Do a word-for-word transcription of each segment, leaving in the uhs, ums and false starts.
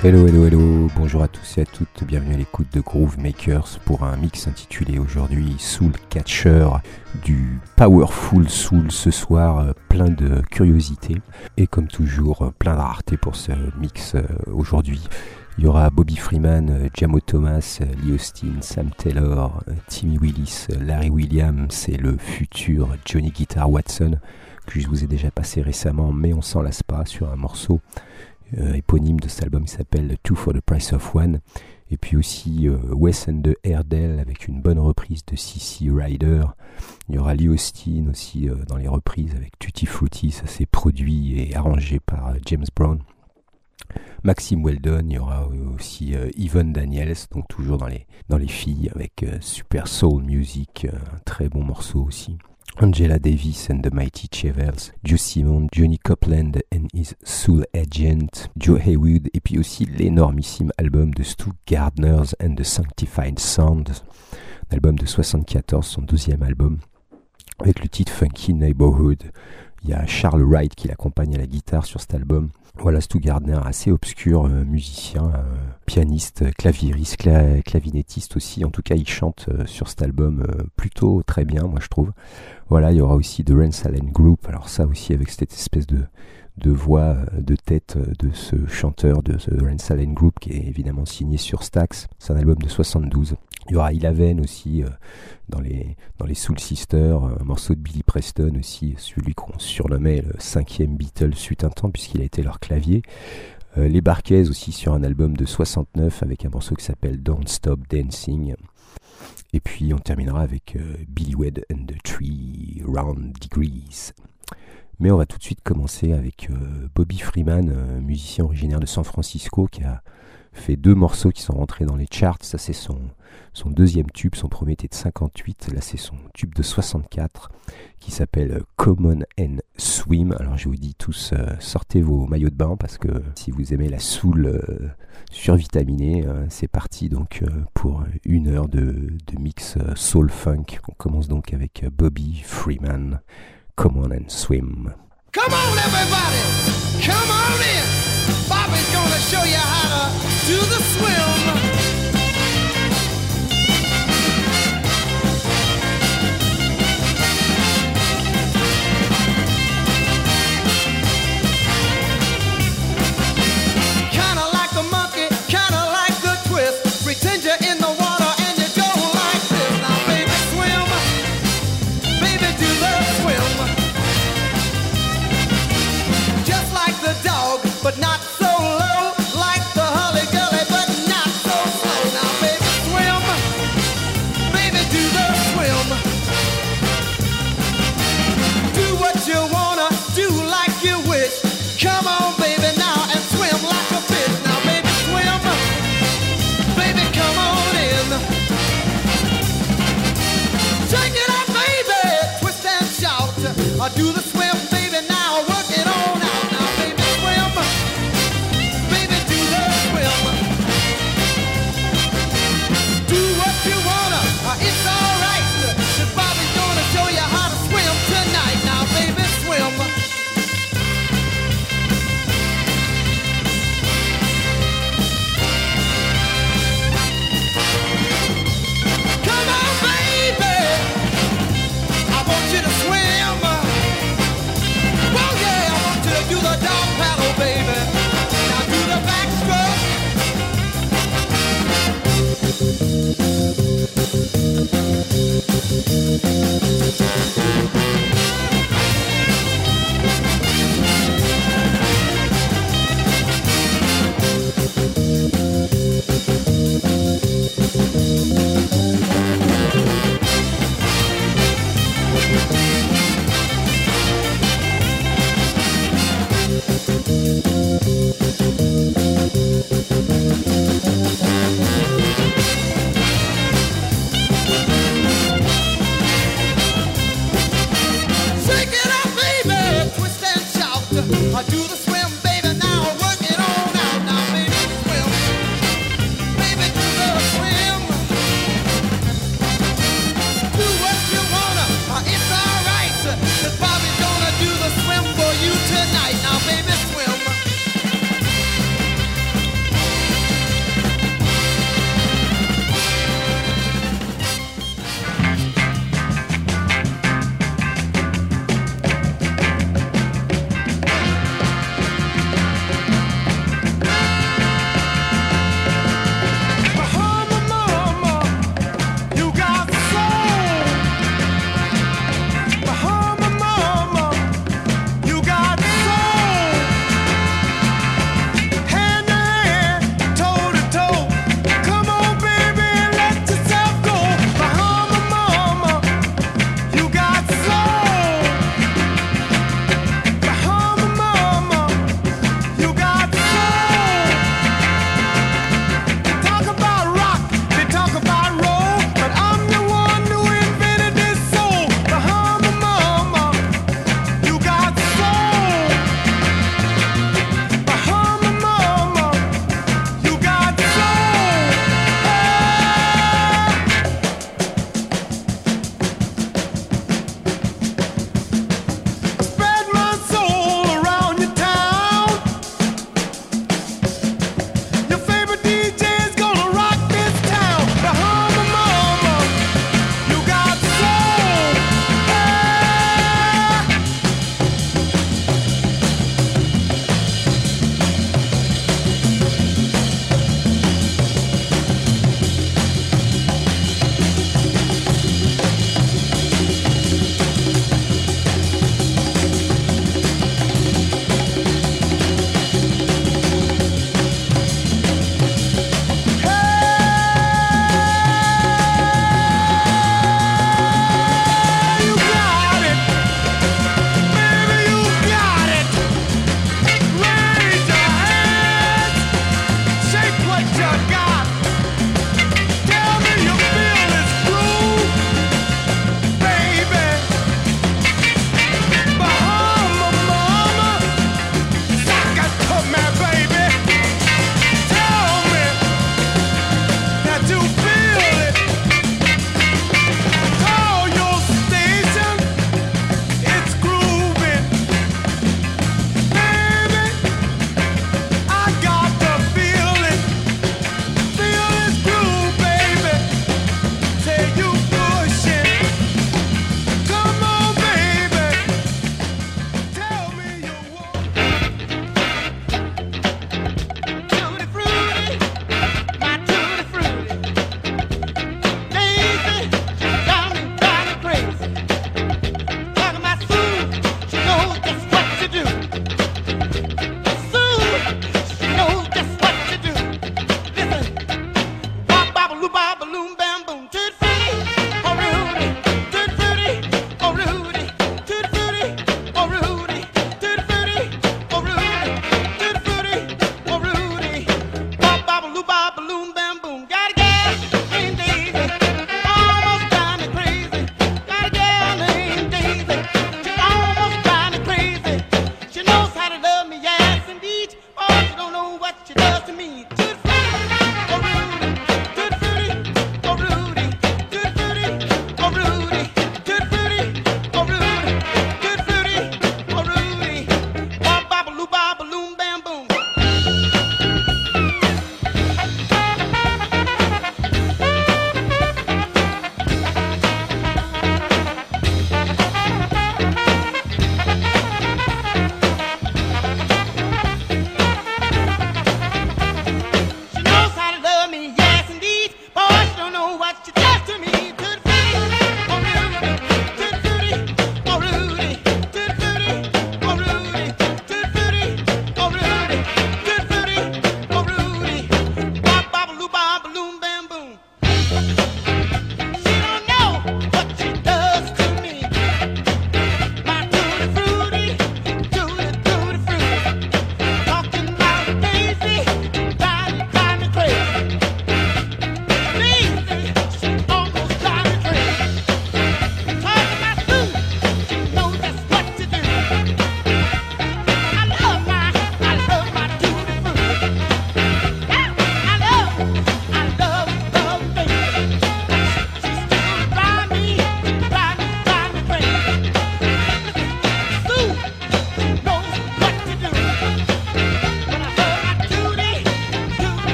Hello, hello, hello, bonjour à tous et à toutes, bienvenue à l'écoute de Groove Makers pour un mix intitulé aujourd'hui Soul Catcher, du Powerful Soul ce soir, plein de curiosités et comme toujours plein de raretés pour ce mix aujourd'hui. Il y aura Bobby Freeman, Jamo Thomas, Lee Austin, Sam Taylor, Timmy Willis, Larry Williams et le futur Johnny Guitar Watson que je vous ai déjà passé récemment, mais on s'en lasse pas, sur un morceau Euh, éponyme de cet album qui s'appelle Two for the Price of One, et puis aussi euh, Wes and the Airedale avec une bonne reprise de C C Rider. Il y aura Lee Austin aussi euh, dans les reprises avec Tutti Frutti, ça c'est produit et arrangé par euh, James Brown. Maxime Weldon, il y aura aussi euh, Yvonne Daniels, donc toujours dans les, dans les filles avec euh, Super Soul Music, euh, un très bon morceau aussi. Angela Davis and the Mighty Chevels, Joe Simon, Johnny Copeland and his Soul Agent, Joe Haywood, et puis aussi l'énormissime album de Stu Gardner's and the Sanctified Sounds, un album de soixante-quatorze, son deuxième album, avec le titre Funky Neighborhood. Il y a Charles Wright qui l'accompagne à la guitare sur cet album. Voilà, Stu Gardner, assez obscur, euh, musicien, euh, pianiste, claviériste, cla- clavinettiste aussi. En tout cas, il chante euh, sur cet album euh, plutôt très bien, moi je trouve. Voilà, il y aura aussi The Rance Allen Group. Alors ça aussi, avec cette espèce de, de voix, de tête de ce chanteur de The Rance Allen Group, qui est évidemment signé sur Stax. C'est un album de soixante-douze. Il y aura Eleven aussi euh, dans les dans les Soul Sisters, un morceau de Billy Preston aussi, celui qu'on surnommait le cinquième Beatles fut un temps puisqu'il a été leur clavier. Euh, les Barquez aussi sur un album de soixante-neuf avec un morceau qui s'appelle Don't Stop Dancing. Et puis on terminera avec euh, Billy Wade and the Three Round Degrees. Mais on va tout de suite commencer avec euh, Bobby Freeman, euh, musicien originaire de San Francisco qui a fait deux morceaux qui sont rentrés dans les charts. Ça c'est son, son deuxième tube, son premier était de cinquante-huit, là c'est son tube de soixante-quatre qui s'appelle Common and Swim. Alors je vous dis tous, euh, sortez vos maillots de bain parce que si vous aimez la soul euh, survitaminée, euh, c'est parti donc euh, pour une heure de, de mix euh, soul funk. On commence donc avec euh, Bobby Freeman, Common and Swim. Come on everybody, come on in. Bobby's gonna show you how to do the swim. Kinda like the monkey, kinda like the twist. Pretend you're in the water and you go like this. Now baby swim, baby do the swim. Just like the dog, but not so low. Like the Hully Gully, but not so slow. Now baby swim, baby do the swim. Do what you wanna, do like you wish. Come on baby now and swim like a fish. Now baby swim, baby come on in. Take it up baby, twist and shout. I do the swim baby now, work it on out. Now baby swim, baby do the swim. Do what you wanna, uh, it's alright. Cause Bobby's gonna show you how to swim tonight. Now baby swim. Come on baby, I want you to swim.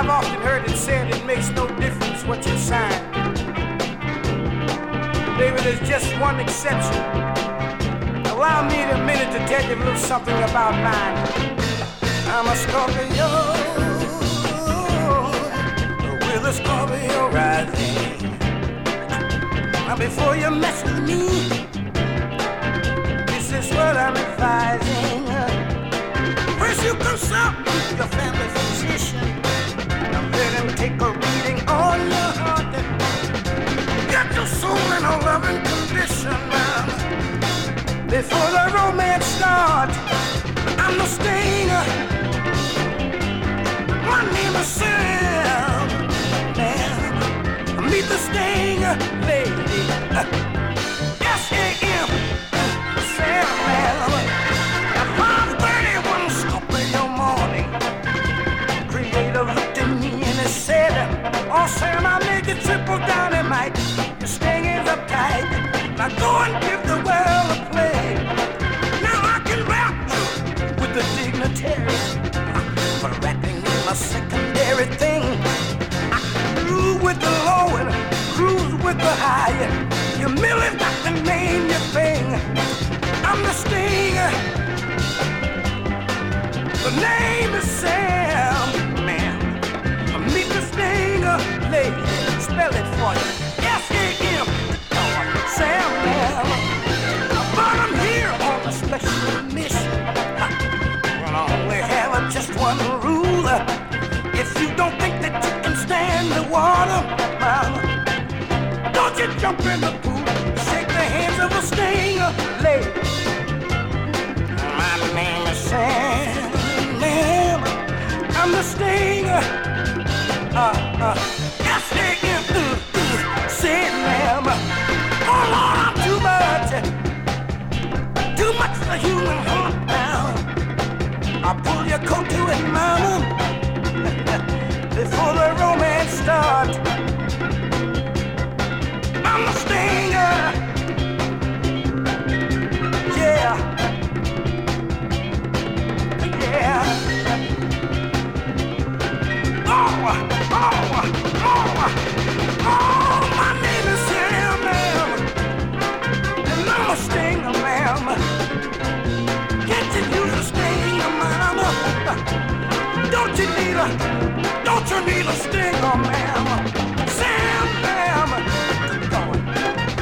I've often heard it said it makes no difference what you sign. Baby, there's just one exception. Allow me in a minute to tell you a little something about mine. I'm a Scorpio with a Scorpio rising. Now before you mess with me, this is what I'm advising. First you consult your family physician. Now let him take a reading on your heart. Get your soul in a loving condition, man. Before the romance starts, I'm the stinger. My name is Sam, man. Meet the stinger, lady. S A M, Sam, man. At five thirty-one, Scorpio morning, Creator looked at me and he said, oh, Sam, I made you triple dynamite. Your stinging's uptight. Now go and give the world a play. Now I can rap with the dignitaries, but rapping is my secondary thing. I can groove with the low and cruise with the high. You merely got to name your thing. I'm the stinger. The name is Sam, man. Meet the stinger, lady. Spell it for you. S A M, Sam, man. But I'm here on a special mission. I only have just one rule. If you don't think that you can stand the water, mama, don't you jump in the pool. Shake the hands of a stinger, lady. My name is Sam, ma'am. I'm the stinger. Uh, uh, S A M, uh, uh, say it, ma'am. Oh, Lord, I'm too much. Too much for human heart now. I'll pull your coat to it, mama. Before the romance starts, I'm the stinger. Yeah. Yeah. Oh, oh, oh, oh, my name is Sam, ma'am. And I'm a stinger, ma'am. Can't you use a stinger, mama? Don't you need a, don't you need a stinger, ma'am? Sam, ma'am. Keep going.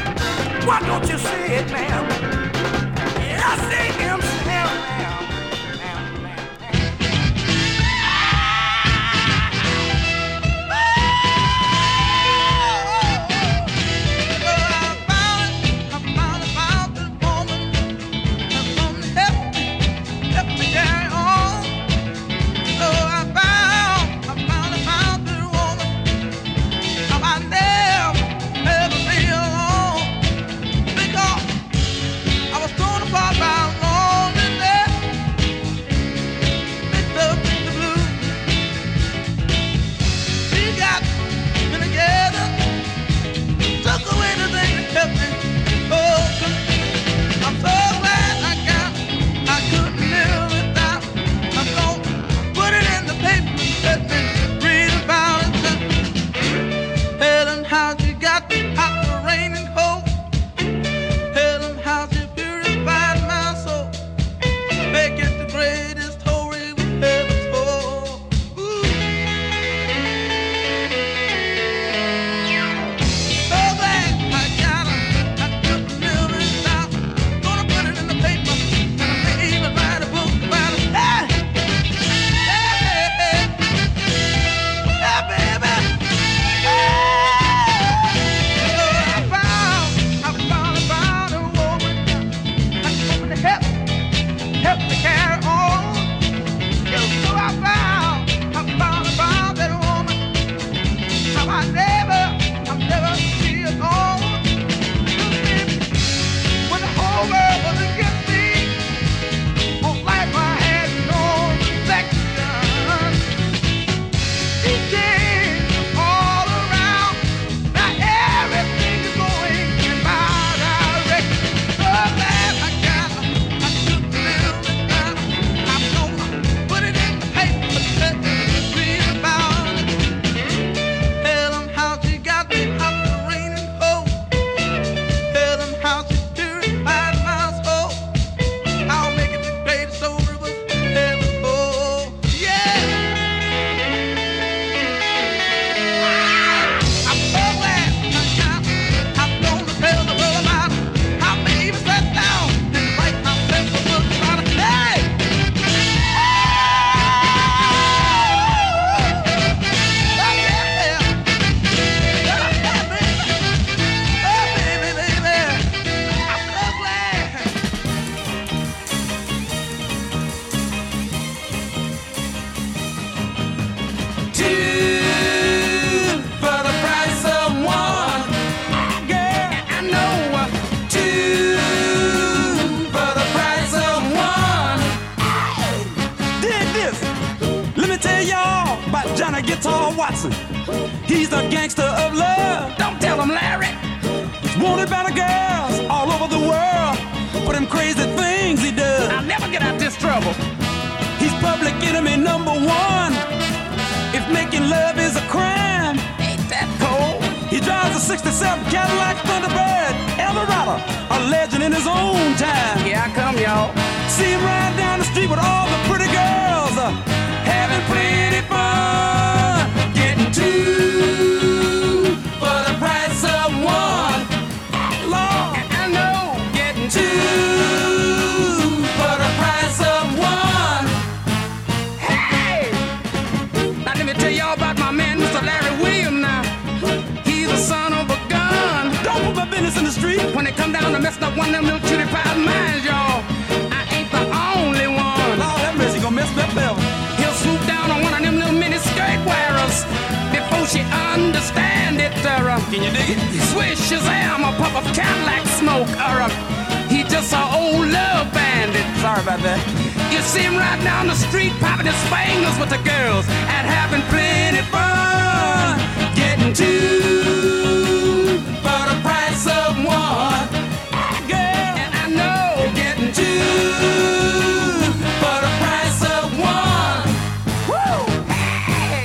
Johnny Guitar Watson, he's the gangster of love. Don't tell him, Larry. He's wanted by the girls all over the world for them crazy things he does. I'll never get out this trouble. He's public enemy number one. If making love is a crime, Ain't that cold? he drives a sixty-seven Cadillac Thunderbird Eldorado, a legend in his own time. Here I come, y'all. See him ride down the street with all the pretty girls, uh, having plenty fun, getting two for the price of one. Lord, I know, getting two for the price of one. Hey! Now let me tell y'all about my man, Mister Larry Williams now. He's the son of a gun. Don't put my business in the street. When it come down to messing up one of them little cutie pie minds, y'all, I ain't the only one. Lord have mercy, gonna mess me up forever. He'll swoop down on one of them little mini skirt wearers before she understand it. Uh, Can you dig it? Swish Shazam, a puff of Cadillac smoke. Or uh, he just a old love bandit. Sorry about that. You see him right down the street popping his fingers with the girls and having plenty fun. Getting two For the price of one. Girl, and I know getting two for the price of one. woo. Hey,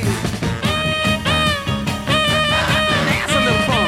that's a little fun.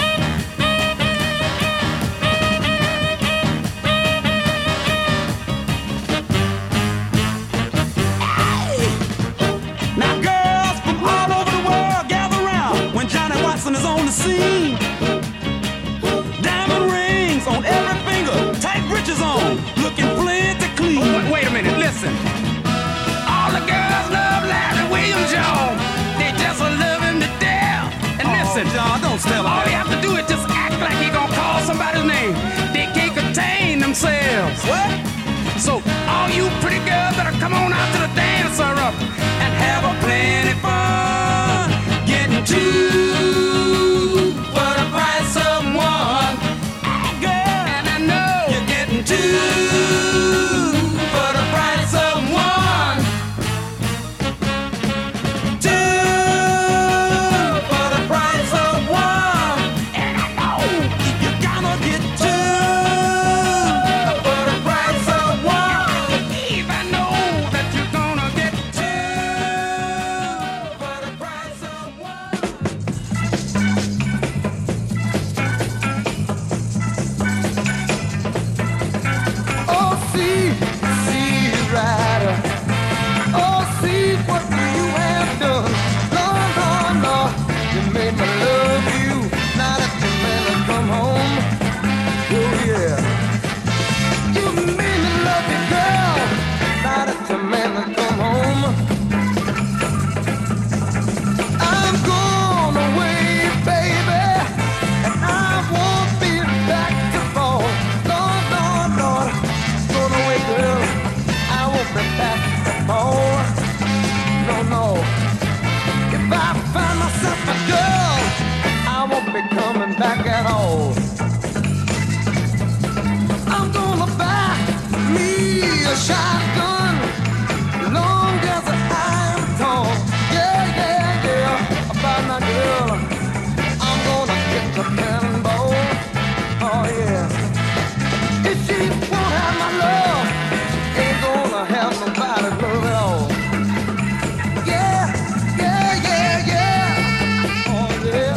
Now girls from all over the world gather round when Johnny Watson is on the scene. Diamond rings on every finger, tight breeches on, looking plenty clean. Wait, wait a minute, listen. All the girls love Larry Williams, y'all. They just love him to death. And listen, Oh, John, don't tell all you him. have to do is just act like he gonna call somebody's name. They can't contain themselves. What? So all you pretty girls better come on out to the dance or up and have a plenty fun. Getting two For the price of one. Girl, and I know you're getting two for the price of one. Two for the price of one. and I know You're gonna get two for the price of one. Eve, I know that you're gonna get Two for the price of one. Oh, see, see, rider. Oh, see what you have done. Lord, Lord, Lord, you made me love you. Now that you made me come home. Oh, yeah. You made me love you, girl. Now that you made me come home. I'm going away, baby, and I won't be back to fall. Lord, Lord, Lord, going away, girl. I won't be back to fall. No, no. If I find myself a girl, I won't be coming back at all. I'm gonna buy me a shotgun, long as I'm tall. Yeah, yeah, yeah. About my girl, I'm gonna get the cannonball. Oh yeah. If she won't have my love, she ain't gonna have nobody's love at all. Yeah, yeah, yeah, yeah. Oh yeah.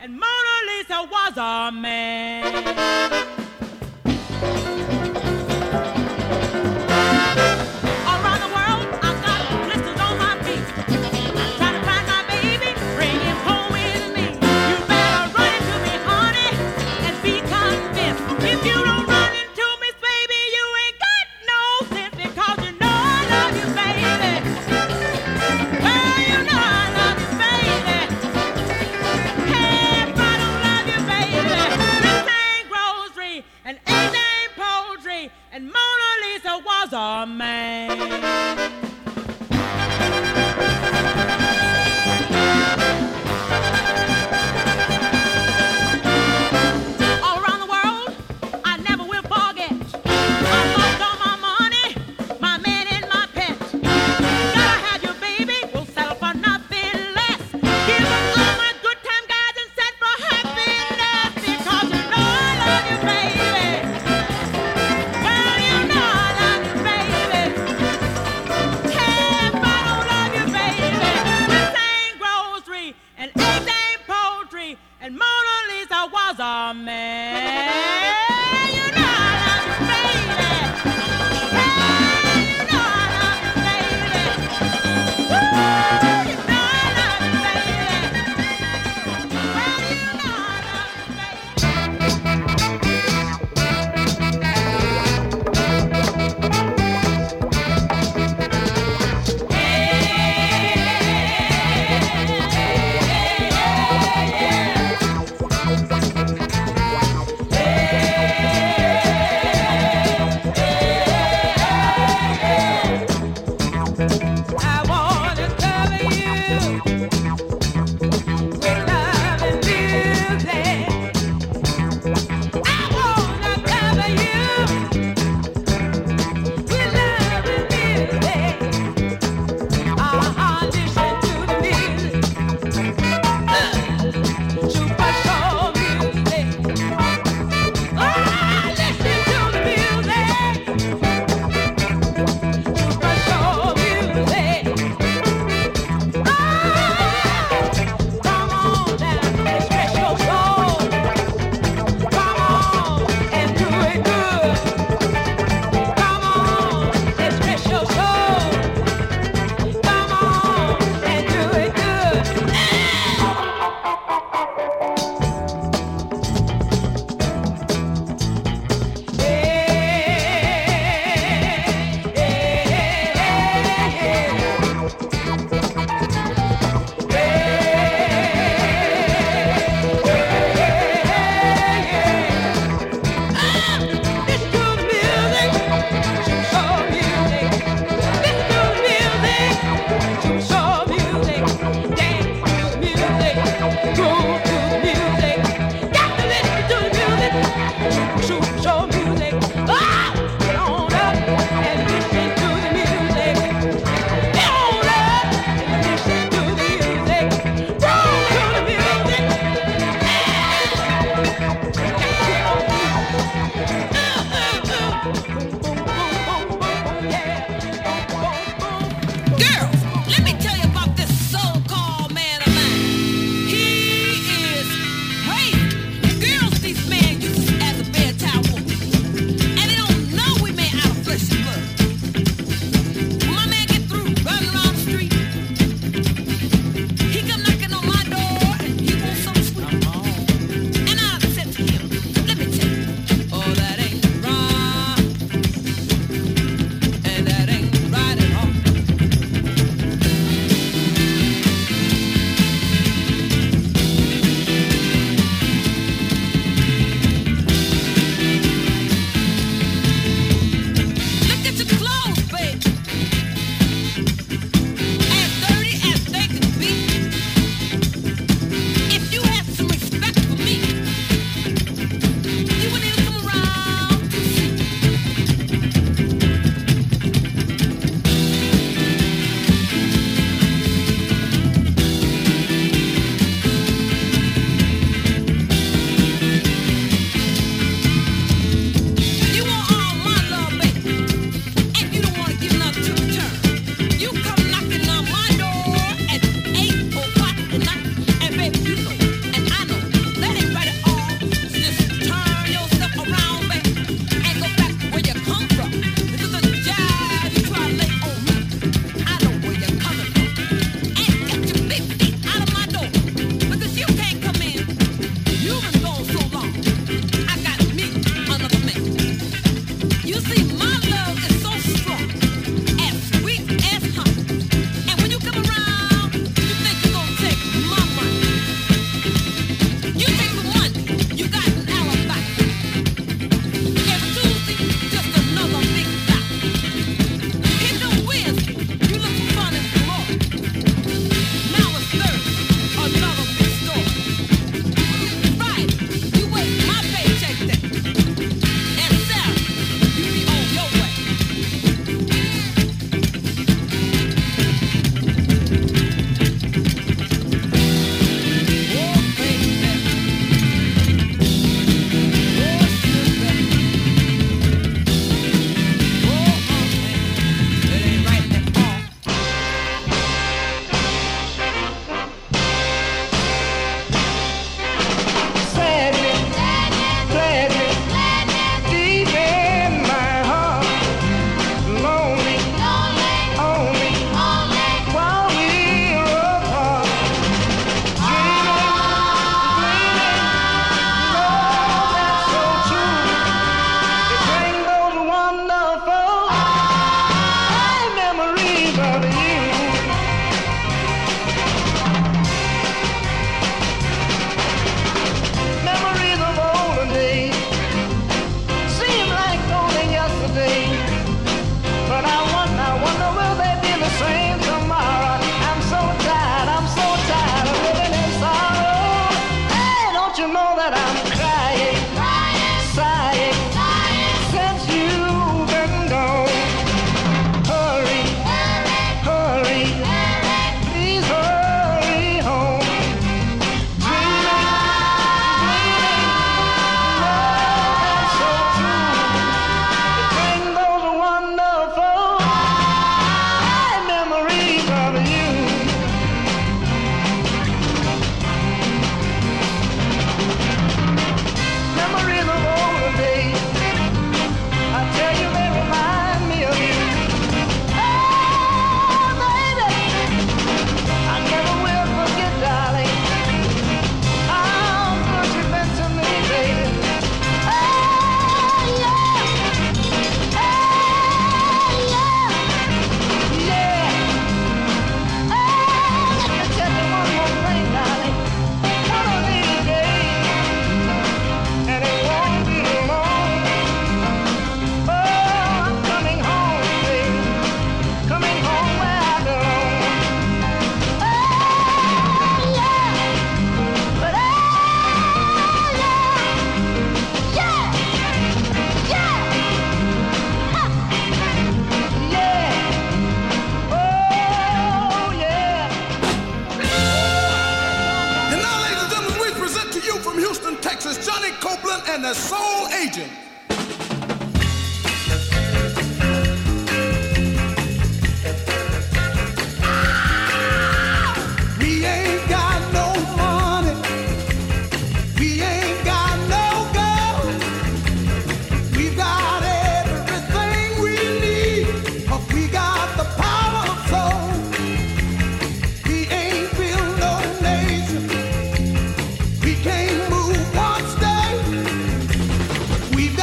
and Mona Lisa was a man. All around the world, I've got blisters on my feet. Trying to find my baby, bring him home with me. You better run into me, honey, and be convinced. If you don't run into me, baby, you ain't got no sense, because you know I love you, baby. Well, you know I love you, baby. Hey, if I don't love you, baby, this ain't grocery and ain't ain't poetry. Johnny Copeland and the Soul Agent. We ain't got no money. We ain't got no gold. We've got everything we need, but we got the power of soul. We ain't built no nation. We can't move one state. We've got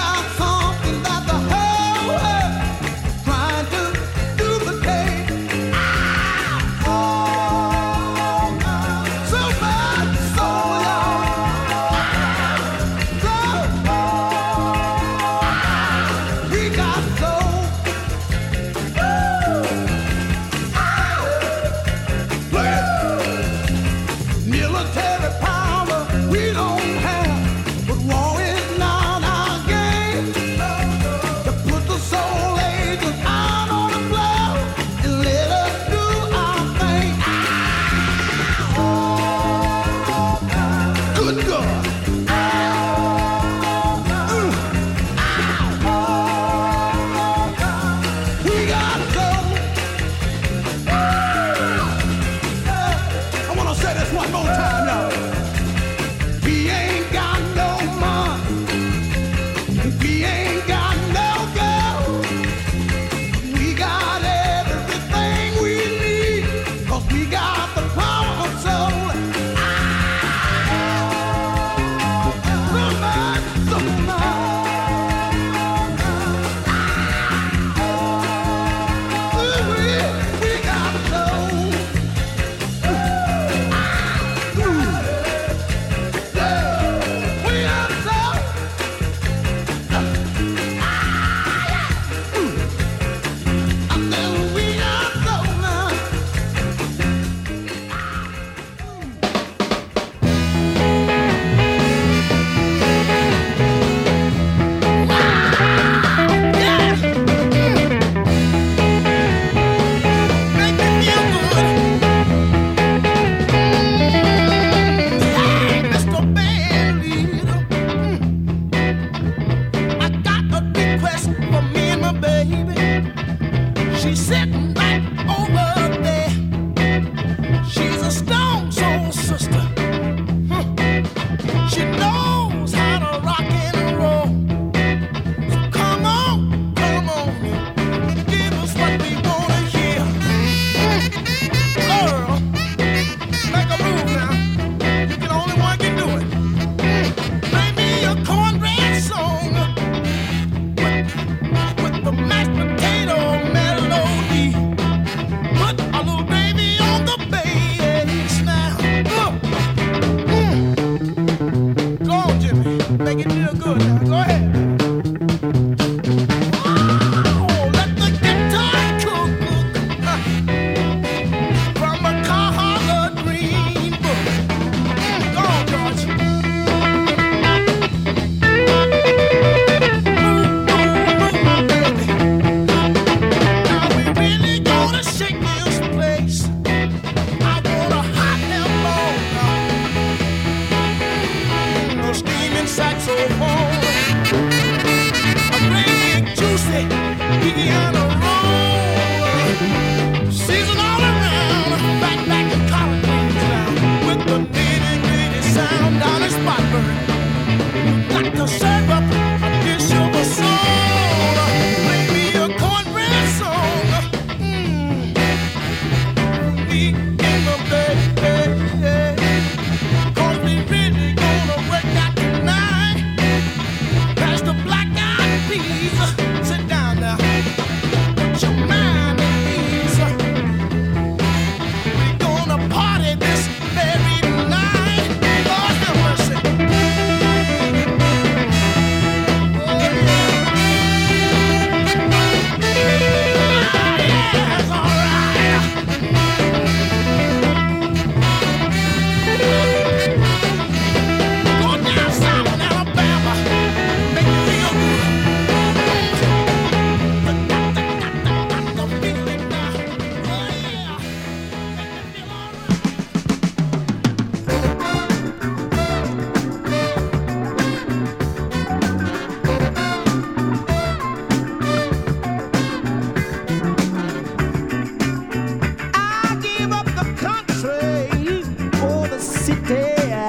city.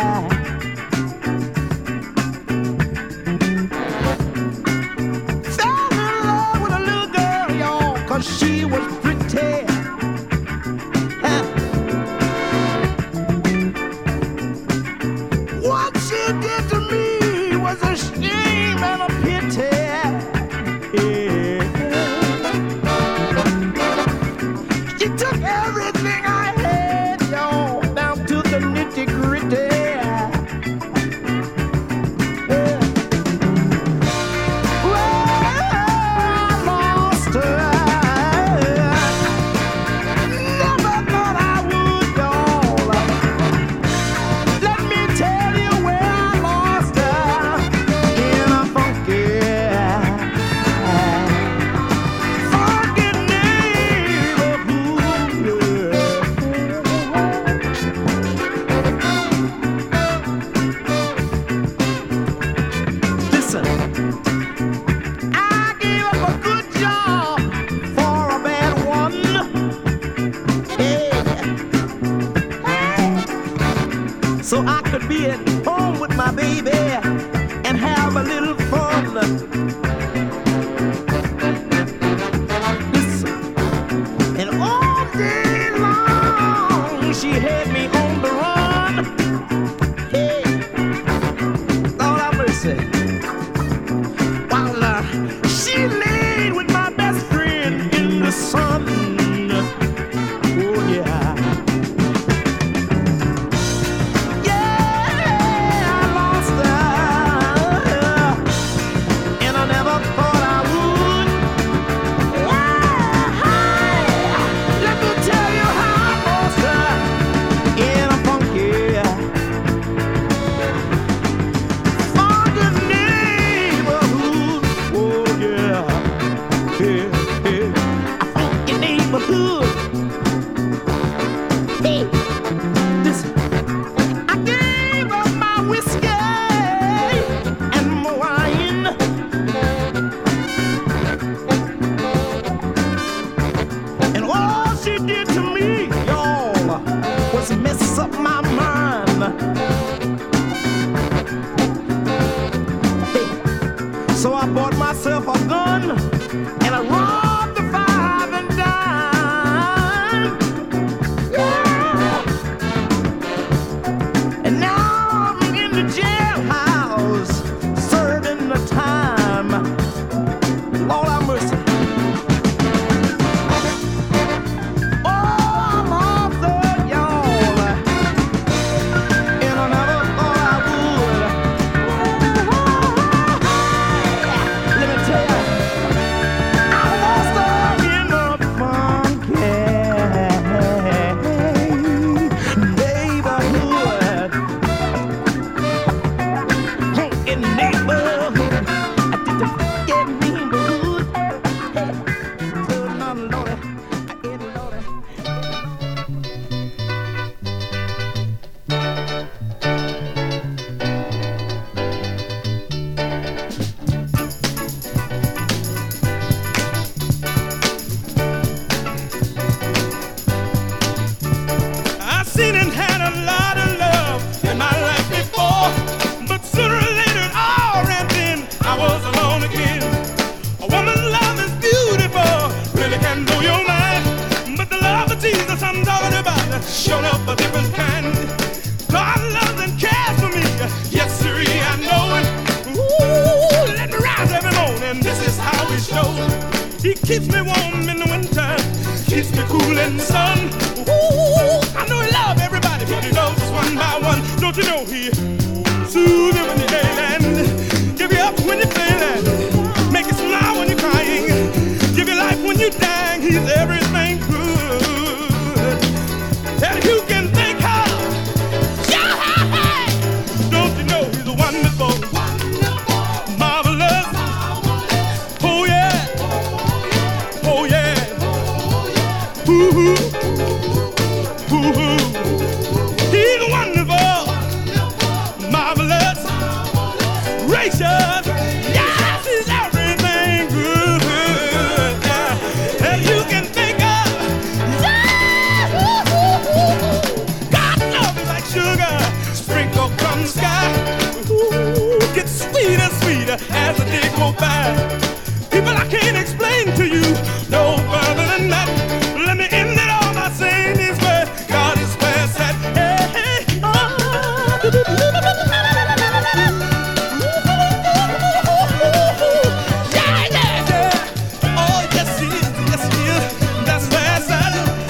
Fell in love with a little girl, y'all, 'cause she was pretty. Huh. What she did to me was a shame and a pity. Yeah. She took everything I had, y'all, down to the nitty gritty. So I could be at home with my baby and have a little fun. Listen, and all day long she had me on the run. Hey, Lord have mercy. While uh, she laid with my best friend in the sun. Oh yeah. Mess up my mind. Hey. So I bought myself a gun and I robbed the five and dime. Yeah. And now I'm in the jailhouse serving the time. Lord have mercy. Showed up a different kind. God loves and cares for me. Yes, sirree, I know it. Ooh, let me rise every morning. This is how it shows. He keeps me warm in the winter, keeps me cool in the sun. Ooh, I know he loves everybody, but he knows us one by one. Don't you know he soothes you when you're ailing, give you up when you're failing, make you smile when you're crying, give you life when you're dying. He's everything good that you can think of. Yeah! Don't you know he's wonderful, wonderful, marvelous. Oh yeah, oh yeah, ooh-hoo, ooh-hoo. He's wonderful, marvelous. as the day goes by. People, I can't explain to you no further than that. Let me end it all by saying this way. God is past that. Hey, hey, oh. Yeah, yeah, yeah. Oh, yes, he is. Yes, he is. That's past that.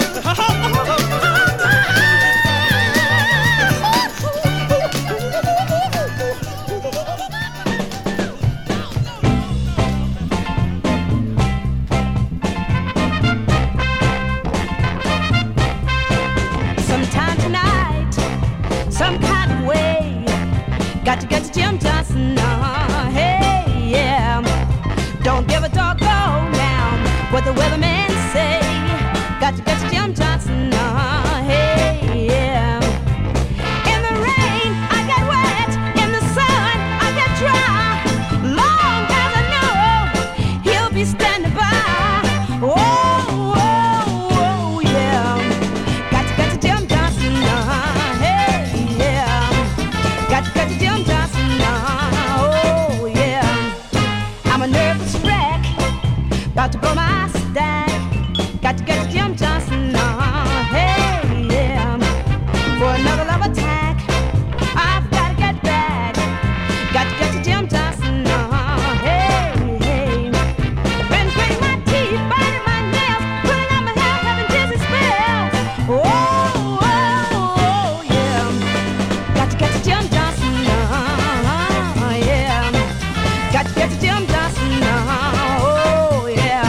Sometime tonight, some kind of way, got to get to Jim Johnson. Uh, hey, yeah. Don't give a doggone now what the weatherman say. Got to get to Jim Johnson. Uh, hey, yeah. In the rain, I get wet. In the sun, I get dry. Long as I know he'll be standing by. Oh, oh, oh, yeah. Got to get to Jim Johnson. Uh, hey, yeah. Got to get to Jim Johnson. Uh, oh, yeah. I'm a nervous wreck, about to blow my stack. Got to get to Jim Johnson. Uh, hey, yeah. For another love attack, I've got to get back. Got to get to Jim Johnson. Uh, hey, hey. Been gritting my teeth, biting my nails, pulling out my hair, having dizzy spells. Oh, oh, oh, yeah. Got to get to Jim Johnson. Uh, yeah. Got to get to Jim Johnson. Uh, oh, yeah.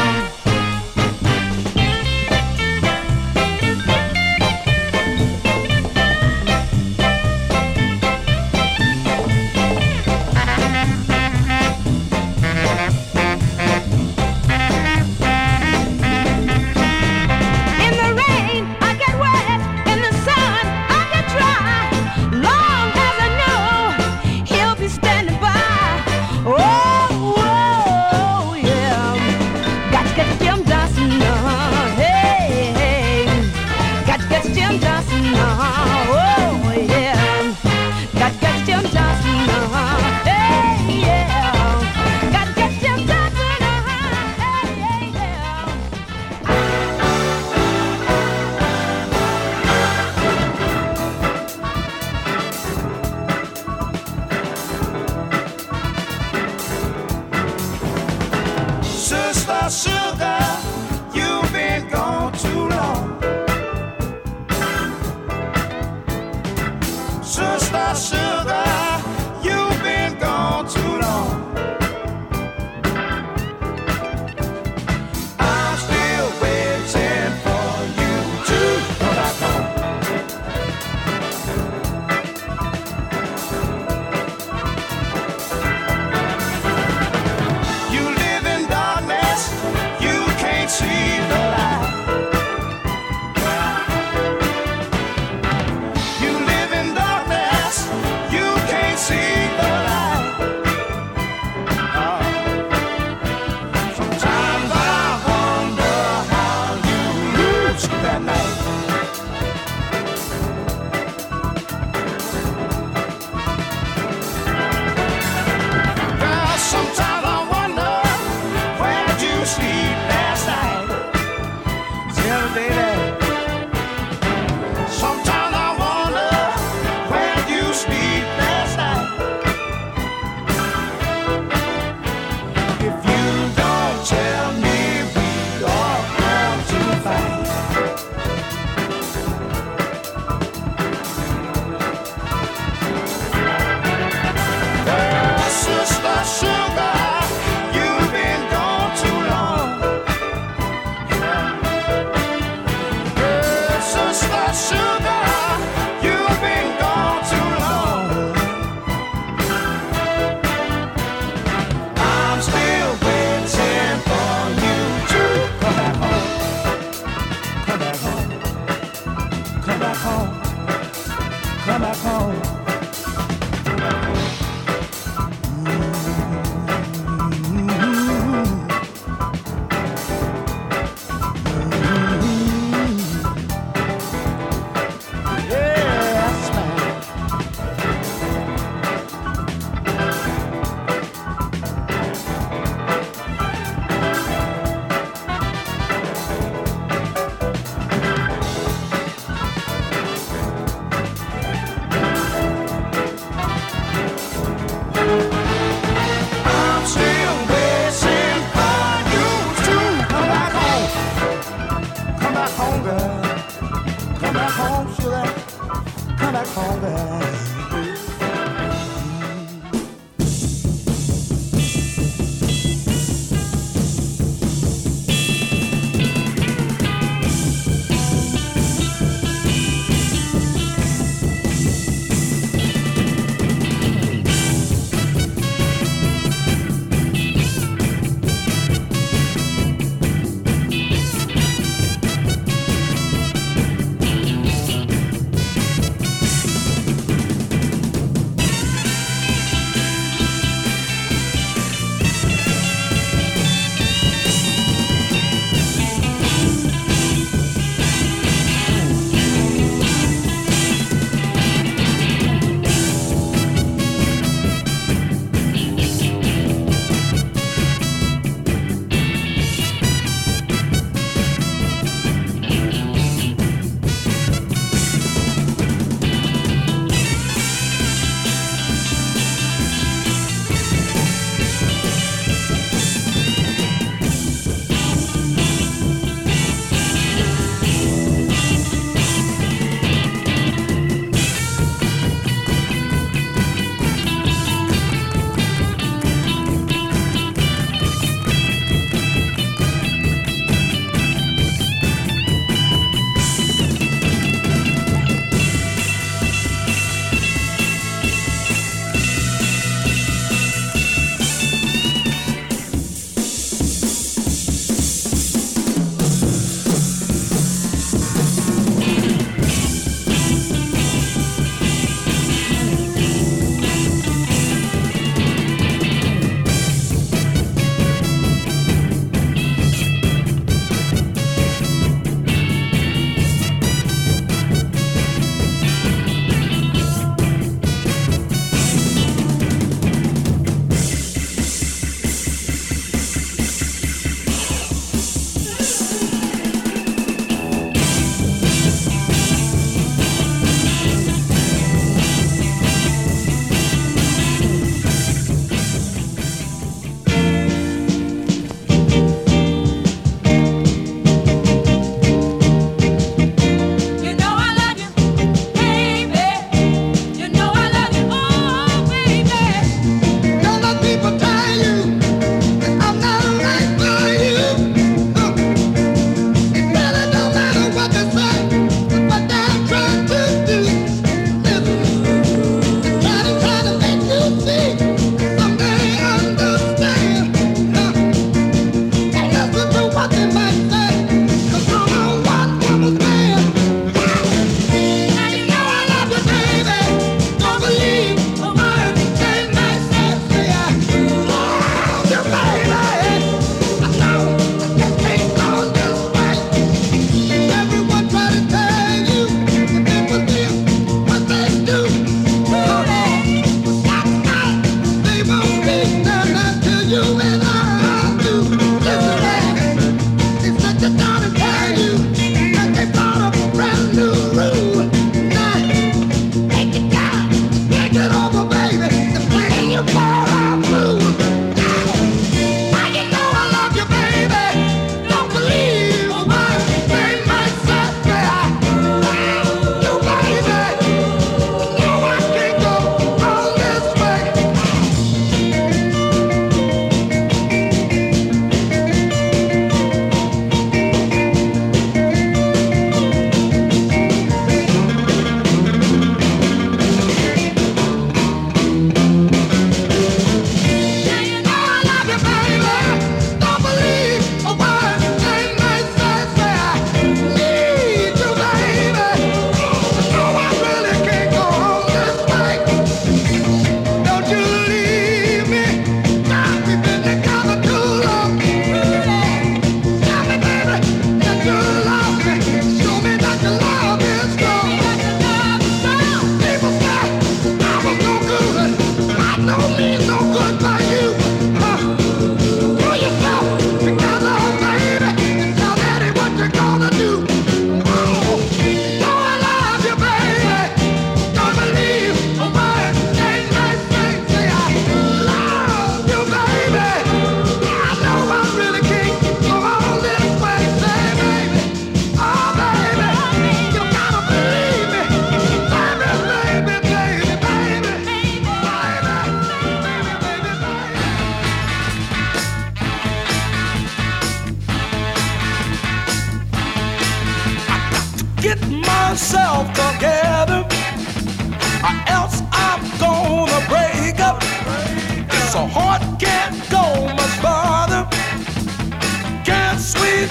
In the rain, I get wet. In the sun, I get dry. Long as I know he'll be standing by. Oh, oh, yeah. Got to get to Jim Johnson. Uh, hey, hey. Got to get to Jim Johnson. Uh, oh, yeah. Got to get to Jim Johnson. Uh, hey, yeah. Got to get to Jim Johnson. Uh, hey, yeah. Sister Sugar, you've been gone too long. Sister Sugar, you've been gone too long. I'm still waiting for you to come back home. You live in darkness, you can't see the light. You live in darkness, you can't see the light. Oh. Sometimes I wonder how you lose that night. Well, sometimes I wonder where'd you sleep last night? Tell me, baby. Sometimes I wonder where'd you sleep last night? If you don't tell me, we are bound to fight. Well, Sister Sugar, you've been gone too long. Well, Sister Sugar, you've been gone too long. I'm still waiting for you to come back home. Come back home. Come back home. Come back home. for that. Come back home, baby.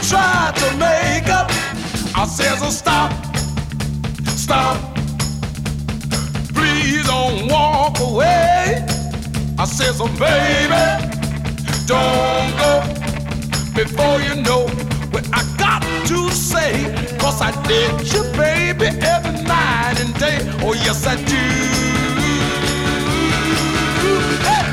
try to make up. I says, oh, stop, stop. Please don't walk away. I says, oh, baby, don't go before you know what I got to say. Cause I did you, baby, every night and day. Oh, yes, I do. Hey!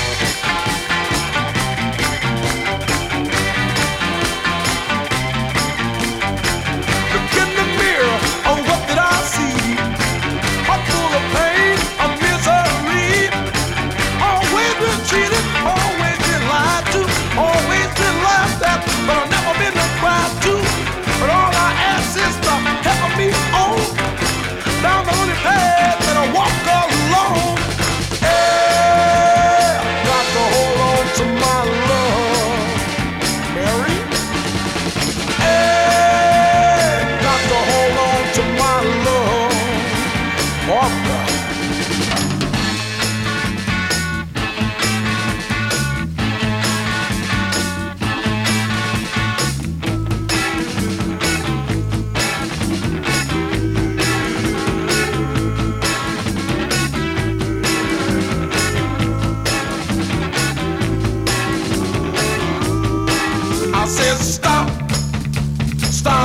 Look in the mirror, oh, what did I see? Heart full of pain, of misery. Always been cheated, always been lied to, always been laughed at, but I've never been cried to. But all I ask is to help me on down the only path that I walk alone. Hey, got to hold on to my love, Mary. Hey, got to hold on to my love, Barbara. I said stop, stop.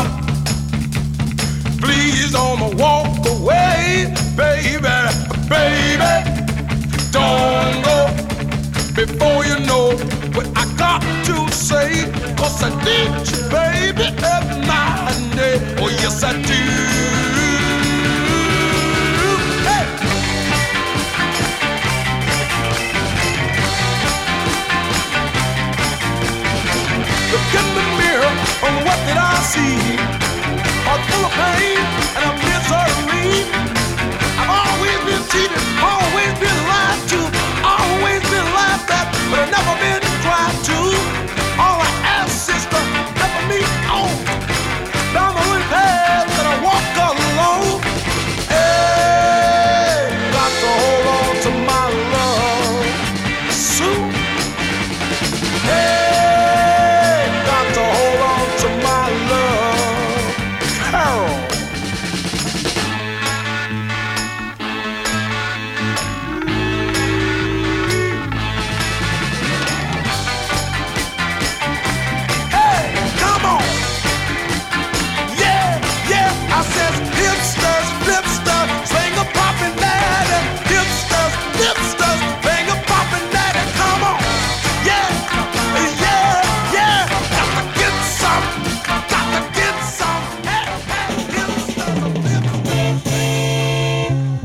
Please don't walk away, baby, baby. Don't go before you know what I got to say. Cause I need you, baby, every night and day. Oh, yes, I do. Hey! Look in the mirror, oh, what did I see? Heart full of pain and a misery. I've always been cheated, always been lied to, always been laughed at, but I've never been cried to. All I ask is to help me on down the only path that I walk alone. Hey, got to hold on to my love, Sue. Hey, got to hold on to my love, Carol. Hey, come on. Yeah, yeah, I says hipsters, flipsters, finger popping daddy. Hipsters, flipsters, finger popping daddy. Come on. Yeah, yeah, yeah. Got to get some, got to get some. Hey, hey, hipsters, flipsters.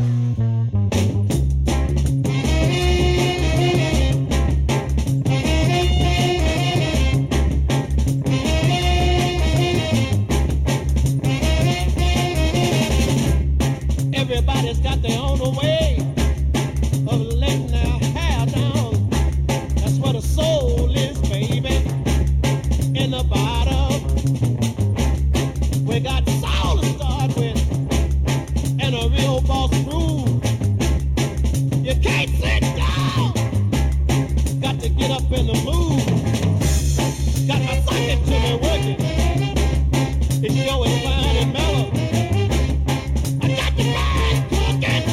Everybody's got their own way of letting their hair down. That's what a soul is, baby. In the bottom, we got soul to start with, and a real boss groove. You can't sit down. Got to get up in the mood. Got my socket to me working. It's going fine and mellow. I got the mind cooking.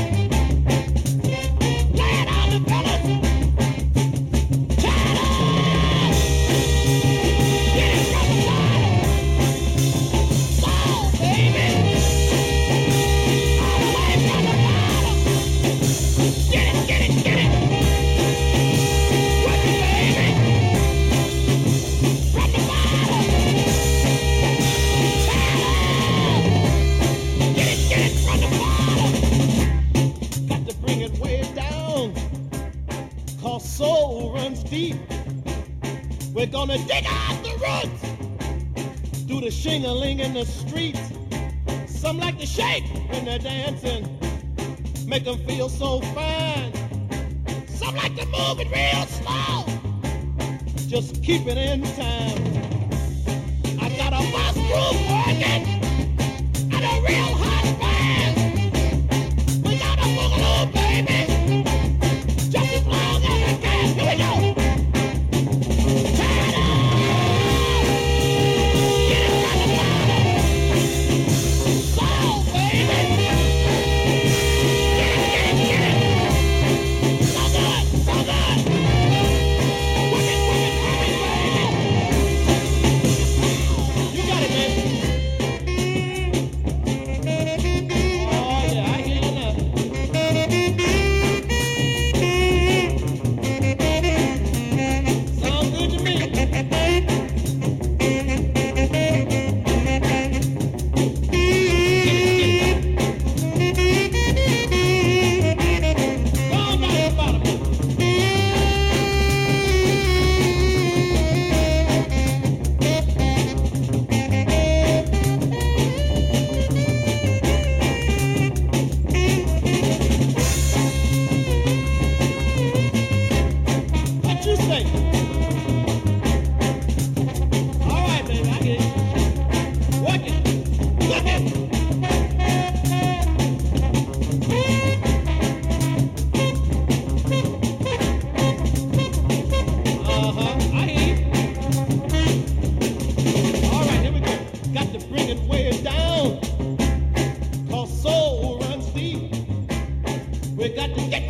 Lay it on the fellas. Turn on. Get it from the bottom. Soul, baby. All the way from the bottom. Get it, get it, get it. Work it, baby. From the bottom. Turn on. Get it, get it from the bottom. Got to bring it way down. Cause soul runs deep. We're gonna dig out the roots. Do the shing-a-ling in the streets. Some like to shake when they're dancing. Make them feel so fine. Some like to move it real slow. Just keep it in time. I got a bus groove working and a real hot band. We got a boogaloo, baby, just as long as it can. Here we go. Turn on.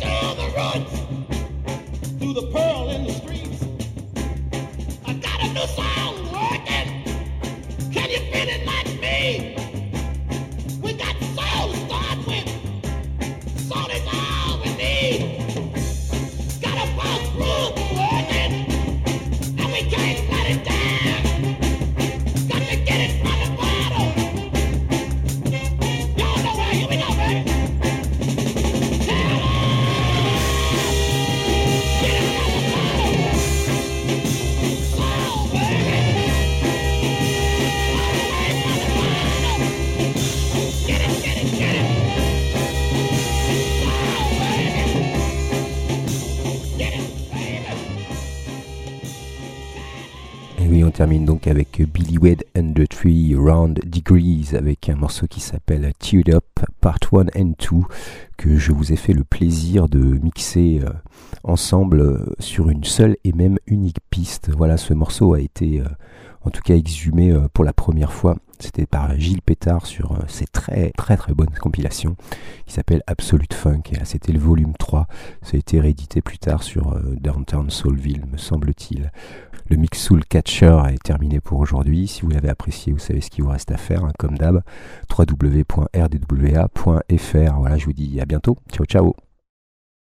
feel the roots through the pearl in the streets. I got a new song working. Can you feel it like me? We got soul to start with. Soul is all we need. Got a false groove working, and we can't let it down. Got to get it from the bottom. Y'all know where, here we go, baby. Tell us. Get it from the bottom. Soul, baby. All the way from the bottom. Get it, get it, get it. Soul, baby. Get it, baby. Et oui, on termine donc avec Billy Wade and the Three Round Degrees avec un morceau qui s'appelle Teared Up Part one and two que je vous ai fait le plaisir de mixer euh, ensemble euh, sur une seule et même unique piste. Voilà, ce morceau a été euh, en tout cas exhumé euh, pour la première fois. C'était par Gilles Pétard sur euh, ses très très très bonnes compilations qui s'appelle Absolute Funk. Et là, c'était le volume trois. Ça a été réédité plus tard sur euh, Downtown Soulville, me semble-t-il. Le mix Soul Catcher est terminé pour aujourd'hui. Si vous l'avez apprécié, vous savez ce qu'il vous reste à faire, hein, comme d'hab. w w w point r d w a point f r. Voilà, je vous dis à bientôt. Ciao, ciao.